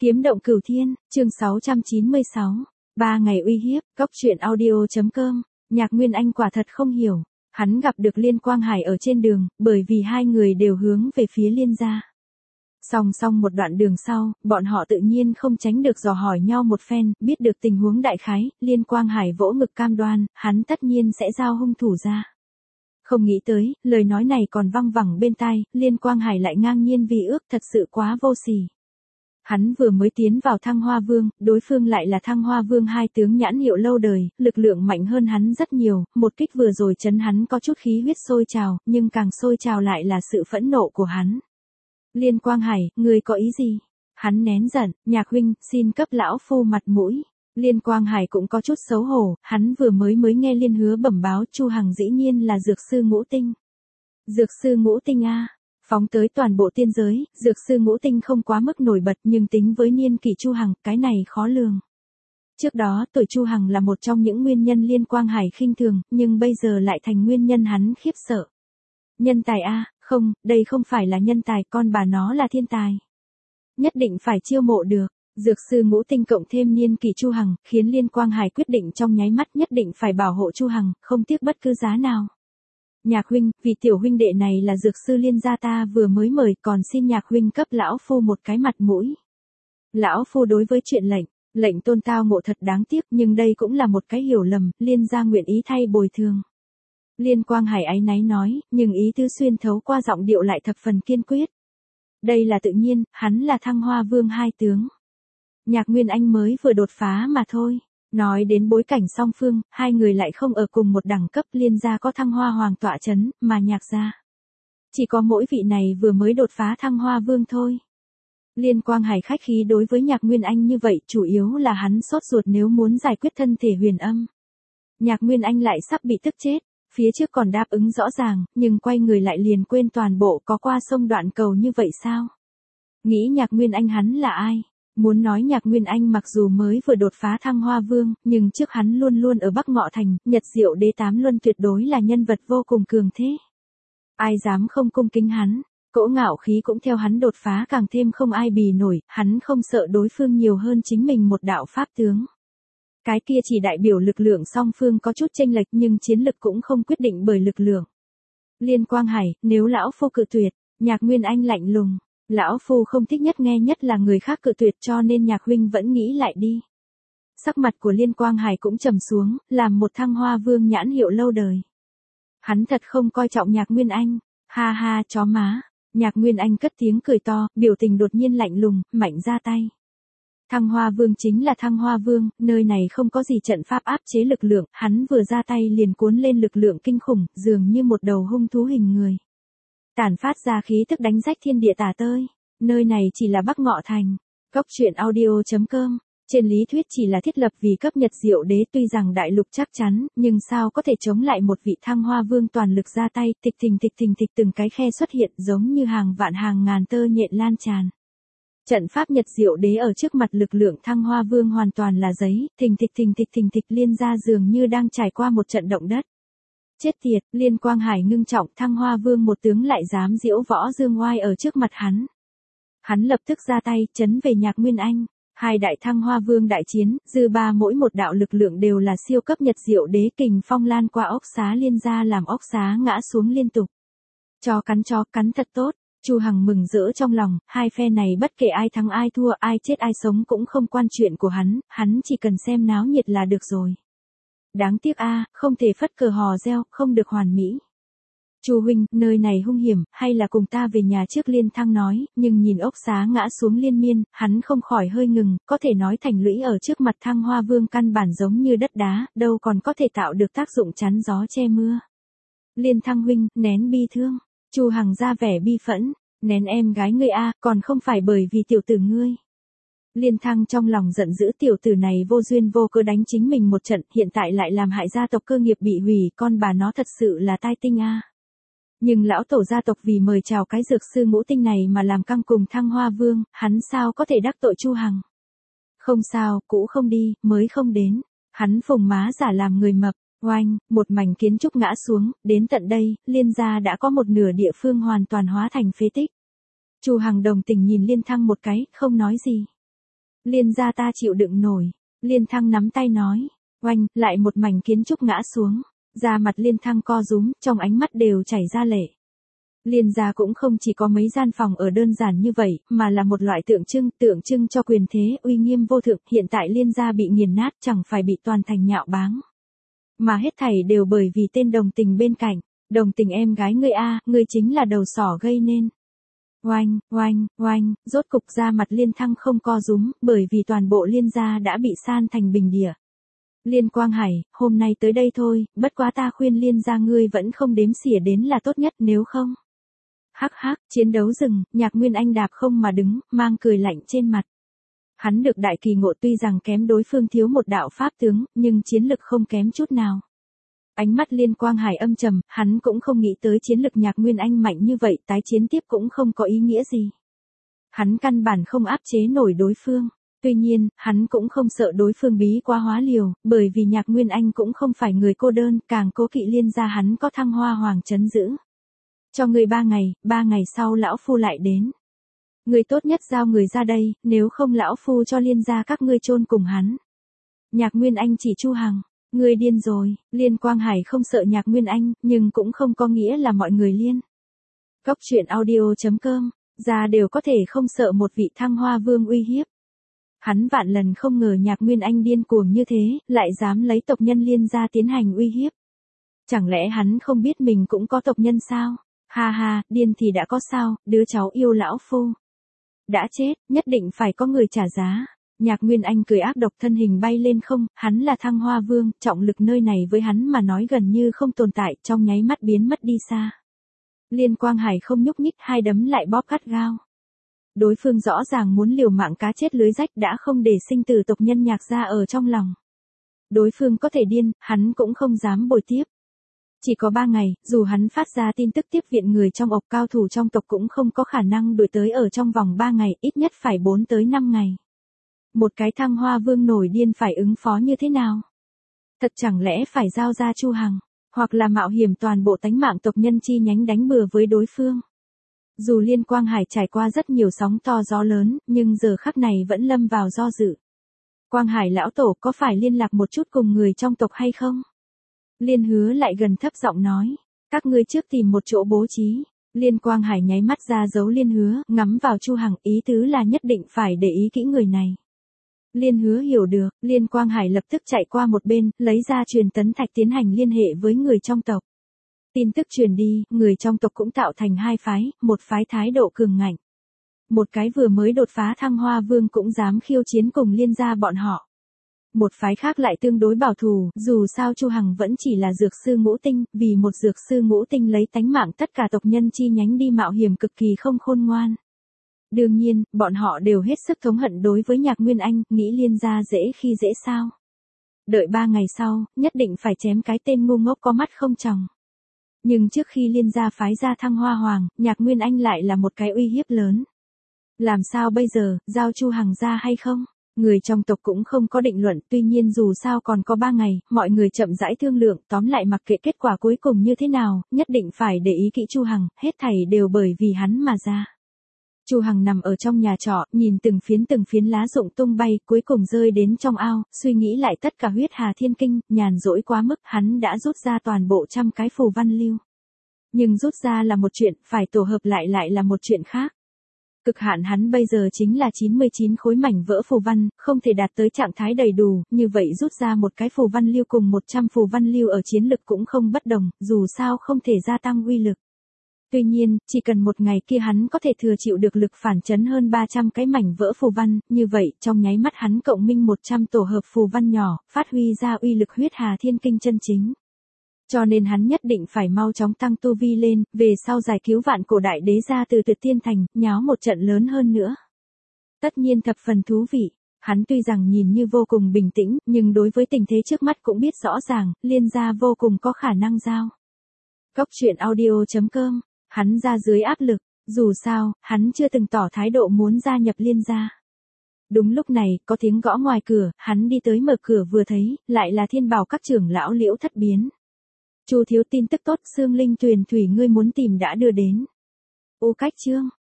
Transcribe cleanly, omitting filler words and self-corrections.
Kiếm động cửu thiên, chương 696. 3 ngày uy hiếp, Cóc truyện audio.com. Nhạc Nguyên Anh quả thật không hiểu. Hắn gặp được Liên Quang Hải ở trên đường, bởi vì hai người đều hướng về phía Liên gia. Song song một đoạn đường sau, bọn họ tự nhiên không tránh được dò hỏi nhau một phen, biết được tình huống đại khái, Liên Quang Hải vỗ ngực cam đoan, hắn tất nhiên sẽ giao hung thủ ra. Không nghĩ tới, lời nói này còn văng vẳng bên tai, Liên Quang Hải lại ngang nhiên vì ước, thật sự quá vô sỉ. Hắn vừa mới tiến vào Thăng Hoa Vương, đối phương lại là Thăng Hoa Vương hai tướng nhãn hiệu lâu đời, lực lượng mạnh hơn hắn rất nhiều, một kích vừa rồi chấn hắn có chút khí huyết sôi trào, nhưng càng sôi trào lại là sự phẫn nộ của hắn. Liên Quang Hải, ngươi có ý gì? Hắn nén giận, Nhạc huynh, xin cấp lão phu mặt mũi. Liên Quang Hải cũng có chút xấu hổ, hắn vừa mới nghe Liên Hứa bẩm báo Chu Hằng dĩ nhiên là dược sư ngũ tinh. Dược sư ngũ tinh a. Phóng tới toàn bộ tiên giới, dược sư ngũ tinh không quá mức nổi bật nhưng tính với niên kỷ Chu Hằng, cái này khó lường. Trước đó tuổi Chu Hằng là một trong những nguyên nhân Liên Quang Hải khinh thường, nhưng bây giờ lại thành nguyên nhân hắn khiếp sợ. Nhân tài a, không, đây không phải là nhân tài, con bà nó là thiên tài. Nhất định phải chiêu mộ được. Dược sư ngũ tinh cộng thêm niên kỷ Chu Hằng, khiến Liên Quang Hải quyết định trong nháy mắt nhất định phải bảo hộ Chu Hằng, không tiếc bất cứ giá nào. Nhạc huynh, vì tiểu huynh đệ này là dược sư Liên gia ta vừa mới mời, còn xin Nhạc huynh cấp lão phu một cái mặt mũi. Lão phu đối với chuyện lệnh tôn tao ngộ thật đáng tiếc, nhưng đây cũng là một cái hiểu lầm, Liên gia nguyện ý thay bồi thường. Liên Quang Hải áy náy nói, nhưng ý tứ xuyên thấu qua giọng điệu lại thập phần kiên quyết. Đây là tự nhiên, hắn là Thăng Hoa Vương hai tướng. Nhạc Nguyên Anh mới vừa đột phá mà thôi. Nói đến bối cảnh song phương, hai người lại không ở cùng một đẳng cấp, Liên gia có Thăng Hoa Hoàng tọa chấn, mà Nhạc gia chỉ có mỗi vị này vừa mới đột phá Thăng Hoa Vương thôi. Liên Quang Hải khách khí đối với Nhạc Nguyên Anh như vậy, chủ yếu là hắn sốt ruột nếu muốn giải quyết thân thể Huyền Âm. Nhạc Nguyên Anh lại sắp bị tức chết, phía trước còn đáp ứng rõ ràng, nhưng quay người lại liền quên toàn bộ, có qua sông đoạn cầu như vậy sao? Nghĩ Nhạc Nguyên Anh hắn là ai? Muốn nói Nhạc Nguyên Anh mặc dù mới vừa đột phá Thăng Hoa Vương, nhưng trước hắn luôn luôn ở Bắc Ngọ Thành, Nhật Diệu Đế Tám Luân tuyệt đối là nhân vật vô cùng cường thế. Ai dám không cung kính hắn, cỗ ngạo khí cũng theo hắn đột phá càng thêm không ai bì nổi, hắn không sợ đối phương nhiều hơn chính mình một đạo pháp tướng. Cái kia chỉ đại biểu lực lượng song phương có chút chênh lệch nhưng chiến lực cũng không quyết định bởi lực lượng. Liên Quang Hải, nếu lão phu cự tuyệt, Nhạc Nguyên Anh lạnh lùng. Lão phu không thích nhất nghe nhất là người khác cự tuyệt, cho nên Nhạc huynh vẫn nghĩ lại đi. Sắc mặt của Liên Quang Hải cũng trầm xuống, làm một Thăng Hoa Vương nhãn hiệu lâu đời. Hắn thật không coi trọng Nhạc Nguyên Anh, ha ha chó má. Nhạc Nguyên Anh cất tiếng cười to, biểu tình đột nhiên lạnh lùng, mạnh ra tay. Thăng Hoa Vương chính là Thăng Hoa Vương, nơi này không có gì trận pháp áp chế lực lượng, hắn vừa ra tay liền cuốn lên lực lượng kinh khủng, dường như một đầu hung thú hình người. Tản phát ra khí tức đánh rách thiên địa tả tơi. Nơi này chỉ là Bắc Ngọ Thành. Cóc truyện audio.com. Trên lý thuyết chỉ là thiết lập vì cấp Nhật Diệu Đế, tuy rằng đại lục chắc chắn, nhưng sao có thể chống lại một vị Thăng Hoa Vương toàn lực ra tay, tịch thình từng cái khe xuất hiện giống như hàng vạn hàng ngàn tơ nhện lan tràn. Trận pháp Nhật Diệu Đế ở trước mặt lực lượng Thăng Hoa Vương hoàn toàn là giấy, thình thịch Liên gia dường như đang trải qua một trận động đất. Chết tiệt, Liên Quang Hải ngưng trọng, Thăng Hoa Vương một tướng lại dám diễu võ dương oai ở trước mặt hắn. Hắn lập tức ra tay, chấn về Nhạc Nguyên Anh. Hai đại Thăng Hoa Vương đại chiến, dư ba mỗi một đạo lực lượng đều là siêu cấp Nhật Diệu Đế, kình phong lan qua ốc xá Liên gia làm ốc xá ngã xuống liên tục. Chó cắn thật tốt. Chu Hằng mừng rỡ trong lòng, hai phe này bất kể ai thắng ai thua, ai chết ai sống cũng không quan chuyện của hắn chỉ cần xem náo nhiệt là được rồi. Đáng tiếc a, không thể phất cờ hò reo, không được hoàn mỹ. Chu huynh, nơi này hung hiểm, hay là cùng ta về nhà trước, Liên Thăng nói, nhưng nhìn ốc xá ngã xuống liên miên, hắn không khỏi hơi ngừng, có thể nói thành lũy ở trước mặt Thăng Hoa Vương căn bản giống như đất đá, đâu còn có thể tạo được tác dụng chắn gió che mưa. Liên Thăng huynh, nén bi thương. Chu Hằng ra vẻ bi phẫn, nén em gái ngươi a, còn không phải bởi vì tiểu tử ngươi. Liên Thăng trong lòng giận dữ, tiểu tử này vô duyên vô cớ đánh chính mình một trận, hiện tại lại làm hại gia tộc cơ nghiệp bị hủy, con bà nó thật sự là tai tinh a. Nhưng lão tổ gia tộc vì mời chào cái dược sư ngũ tinh này mà làm căng cùng Thăng Hoa Vương, hắn sao có thể đắc tội Chu Hằng. Không sao, cũ không đi, mới không đến. Hắn phùng má giả làm người mập. Oanh, một mảnh kiến trúc ngã xuống, đến tận đây, Liên gia đã có một nửa địa phương hoàn toàn hóa thành phế tích. Chu Hằng đồng tình nhìn Liên Thăng một cái, không nói gì. Liên gia ta chịu đựng nổi. Liên Thăng nắm tay nói. Oanh, lại một mảnh kiến trúc ngã xuống. Da mặt Liên Thăng co rúm, trong ánh mắt đều chảy ra lệ. Liên gia cũng không chỉ có mấy gian phòng ở đơn giản như vậy, mà là một loại tượng trưng cho quyền thế, uy nghiêm vô thượng. Hiện tại Liên gia bị nghiền nát, chẳng phải bị toàn thành nhạo báng. Mà hết thảy đều bởi vì tên Đồng Tình bên cạnh. Đồng Tình em gái ngươi a, ngươi chính là đầu sỏ gây nên. Oanh, oanh, oanh, rốt cục da mặt Liên Thăng không co rúm, bởi vì toàn bộ Liên gia đã bị san thành bình địa. Liên Quang Hải, hôm nay tới đây thôi, bất quá ta khuyên Liên gia ngươi vẫn không đếm xỉa đến là tốt nhất, nếu không. Hắc hắc, chiến đấu rừng, Nhạc Nguyên Anh đạp không mà đứng, mang cười lạnh trên mặt. Hắn được đại kỳ ngộ, tuy rằng kém đối phương thiếu một đạo pháp tướng, nhưng chiến lực không kém chút nào. Ánh mắt Liên Quang Hải âm trầm, hắn cũng không nghĩ tới chiến lực Nhạc Nguyên Anh mạnh như vậy, tái chiến tiếp cũng không có ý nghĩa gì. Hắn căn bản không áp chế nổi đối phương. Tuy nhiên, hắn cũng không sợ đối phương bí quá hóa liều, bởi vì Nhạc Nguyên Anh cũng không phải người cô đơn, càng cố kỵ Liên gia hắn có Thăng Hoa Hoàng trấn giữ. Cho người 3 ngày sau lão phu lại đến. Người tốt nhất giao người ra đây, nếu không lão phu cho Liên gia các ngươi chôn cùng hắn. Nhạc Nguyên Anh chỉ Chu Hằng. Ngươi điên rồi, Liên Quang Hải không sợ Nhạc Nguyên Anh, nhưng cũng không có nghĩa là mọi người liên. Góc truyện audio.com, ra đều có thể không sợ một vị Thăng Hoa Vương uy hiếp. Hắn vạn lần không ngờ Nhạc Nguyên Anh điên cuồng như thế, lại dám lấy tộc nhân Liên gia tiến hành uy hiếp. Chẳng lẽ hắn không biết mình cũng có tộc nhân sao? Ha ha, điên thì đã có sao, đứa cháu yêu lão phu. Đã chết, nhất định phải có người trả giá. Nhạc Nguyên Anh cười ác độc, thân hình bay lên không, hắn là Thăng Hoa Vương, trọng lực nơi này với hắn mà nói gần như không tồn tại, trong nháy mắt biến mất đi xa. Liên Quang Hải không nhúc nhích, hai đấm lại bóp gắt gao. Đối phương rõ ràng muốn liều mạng cá chết lưới rách, đã không để sinh tử tộc nhân Nhạc gia ở trong lòng. Đối phương có thể điên, hắn cũng không dám bồi tiếp. Chỉ có 3 ngày, dù hắn phát ra tin tức tiếp viện người trong ộc, cao thủ trong tộc cũng không có khả năng đuổi tới ở trong vòng 3 ngày, ít nhất phải 4 tới 5 ngày. Một cái Thăng Hoa Vương nổi điên phải ứng phó như thế nào? Thật chẳng lẽ phải giao ra Chu Hằng, hoặc là mạo hiểm toàn bộ tánh mạng tộc nhân chi nhánh đánh bừa với đối phương? Dù Liên Quang Hải trải qua rất nhiều sóng to gió lớn, nhưng giờ khắc này vẫn lâm vào do dự. Quang Hải lão tổ có phải liên lạc một chút cùng người trong tộc hay không? Liên Hứa lại gần thấp giọng nói, các ngươi trước tìm một chỗ bố trí. Liên Quang Hải nháy mắt ra dấu Liên Hứa, ngắm vào Chu Hằng, ý tứ là nhất định phải để ý kỹ người này. Liên Hứa hiểu được, Liên Quang Hải lập tức chạy qua một bên, lấy ra truyền tấn thạch tiến hành liên hệ với người trong tộc. Tin tức truyền đi, người trong tộc cũng tạo thành 2 phái, một phái thái độ cường ngạnh. Một cái vừa mới đột phá Thăng Hoa Vương cũng dám khiêu chiến cùng Liên gia bọn họ. Một phái khác lại tương đối bảo thủ, dù sao Chu Hằng vẫn chỉ là dược sư ngũ tinh, vì một dược sư ngũ tinh lấy tánh mạng tất cả tộc nhân chi nhánh đi mạo hiểm cực kỳ không khôn ngoan. Đương nhiên, bọn họ đều hết sức thống hận đối với Nhạc Nguyên Anh, nghĩ Liên gia dễ khi dễ sao. Đợi 3 ngày sau, nhất định phải chém cái tên ngu ngốc có mắt không tròng. Nhưng trước khi Liên gia phái ra Thăng Hoa Hoàng, Nhạc Nguyên Anh lại là một cái uy hiếp lớn. Làm sao bây giờ, giao Chu Hằng ra hay không? Người trong tộc cũng không có định luận, tuy nhiên dù sao còn có 3 ngày, mọi người chậm rãi thương lượng, tóm lại mặc kệ kết quả cuối cùng như thế nào, nhất định phải để ý kỹ Chu Hằng, hết thảy đều bởi vì hắn mà ra. Chu Hằng nằm ở trong nhà trọ, nhìn từng phiến lá rụng tung bay, cuối cùng rơi đến trong ao, suy nghĩ lại tất cả huyết hà thiên kinh, nhàn rỗi quá mức, hắn đã rút ra toàn bộ 100 cái phù văn lưu. Nhưng rút ra là một chuyện, phải tổ hợp lại là một chuyện khác. Cực hạn hắn bây giờ chính là 99 khối mảnh vỡ phù văn, không thể đạt tới trạng thái đầy đủ, như vậy rút ra một cái phù văn lưu cùng 100 phù văn lưu ở chiến lực cũng không bất đồng, dù sao không thể gia tăng uy lực. Tuy nhiên, chỉ cần một ngày kia hắn có thể thừa chịu được lực phản chấn hơn 300 cái mảnh vỡ phù văn, như vậy, trong nháy mắt hắn cộng minh 100 tổ hợp phù văn nhỏ, phát huy ra uy lực huyết hà thiên kinh chân chính. Cho nên hắn nhất định phải mau chóng tăng tu vi lên, về sau giải cứu vạn cổ đại đế ra từ Tuyệt Tiên Thành, nháo một trận lớn hơn nữa. Tất nhiên thập phần thú vị. Hắn tuy rằng nhìn như vô cùng bình tĩnh, nhưng đối với tình thế trước mắt cũng biết rõ ràng, Liên gia vô cùng có khả năng giao. Góc truyện audio.com, hắn ra dưới áp lực, dù sao, hắn chưa từng tỏ thái độ muốn gia nhập Liên gia. Đúng lúc này, có tiếng gõ ngoài cửa, hắn đi tới mở cửa vừa thấy, lại là Thiên Bảo các trưởng lão Liễu Thất Biến. Chu thiếu, tin tức tốt, Xương Linh Tuyền Thủy ngươi muốn tìm đã đưa đến. Ô Cách Chương,